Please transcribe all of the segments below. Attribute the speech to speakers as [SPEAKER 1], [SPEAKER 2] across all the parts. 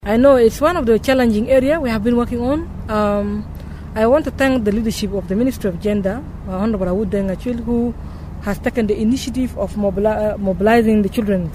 [SPEAKER 1] I know it's one of the challenging areas we have been working on. I want to thank the leadership of the Ministry of Gender, Honorable Awud Deng-Achil, who has taken the initiative of mobilizing the children.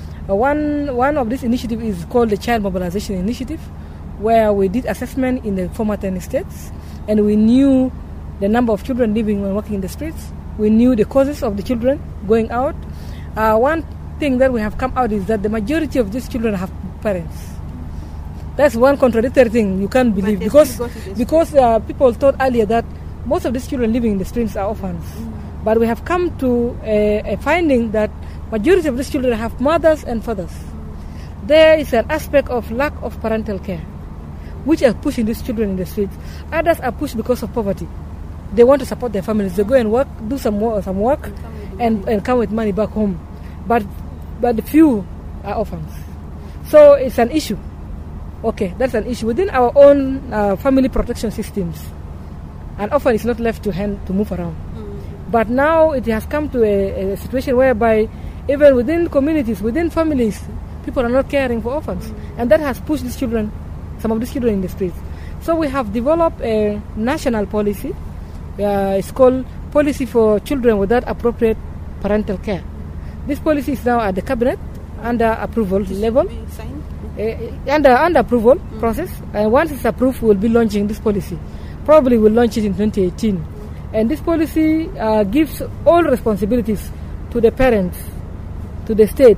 [SPEAKER 1] One of this initiative is called the Child Mobilization Initiative, where we did assessment in the former 10 states, and we knew the number of children living and working in the streets. We knew the causes of the children going out. One thing that we have come out is that the majority of these children have parents. That's one contradictory thing you can't believe, because people thought earlier that most of these children living in the streets are orphans. But we have come to a finding that majority of these children have mothers and fathers. There is an aspect of lack of parental care, which are pushing these children in the streets. Others are pushed because of poverty. They want to support their families. They go and work, do some work, and come with money back home. But the few are orphans. So it's an issue. Okay, that's an issue within our own family protection systems. An orphan is not left to move around. But now it has come to a situation whereby even within communities, within families, people are not caring for orphans. And that has pushed these children, some of these children in the streets. So we have developed a national policy. It's called Policy for Children Without Appropriate Parental Care. This policy is now at the cabinet under approval level. Under approval process, and once it's approved, we'll be launching this policy. Probably we'll launch it in 2018. And this policy gives all responsibilities to the parents, to the state,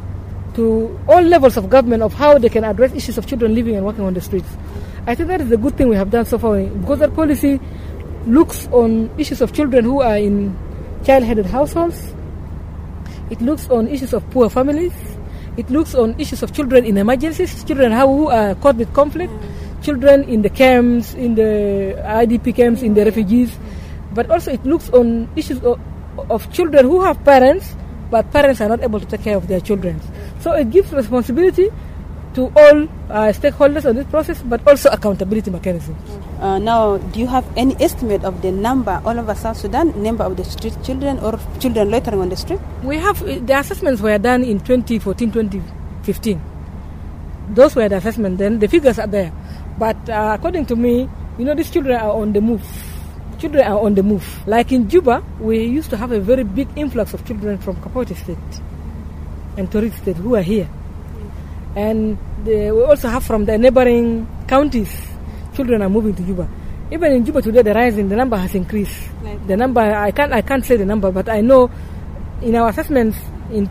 [SPEAKER 1] to all levels of government of how they can address issues of children living and working on the streets. I think that is a good thing we have done so far, because that policy looks on issues of children who are in child-headed households. It looks on issues of poor families. It looks on issues of children in emergencies, children who are caught with conflict, children in the camps, in the IDP camps, in the refugees. But also it looks on issues of children who have parents, but parents are not able to take care of their children. So it gives responsibility to all stakeholders on this process, but also accountability mechanisms.
[SPEAKER 2] Now, do you have any estimate of the number all over South Sudan, number of the street children or children loitering on the street?
[SPEAKER 1] We have, the assessments were done in 2014, 2015. Those were the assessments, then the figures are there. But according to me, these children are on the move. Children are on the move. Like in Juba, we used to have a very big influx of children from Kapoti State and Torit State who are here. And we also have from the neighboring counties, children are moving to Juba. Even in Juba today, the number has increased. The number, I can't say the number, but I know in our assessments in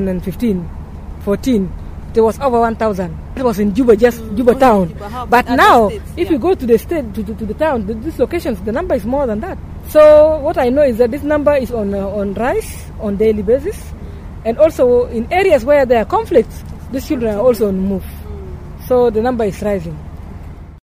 [SPEAKER 1] 2015-14, there was over 1,000. It was in Juba, just Juba town. But now, if you go to the state, to the town, these locations, the number is more than that. So what I know is that this number is on rise on daily basis. And also in areas where there are conflicts, these children are also on the move. So the number is rising.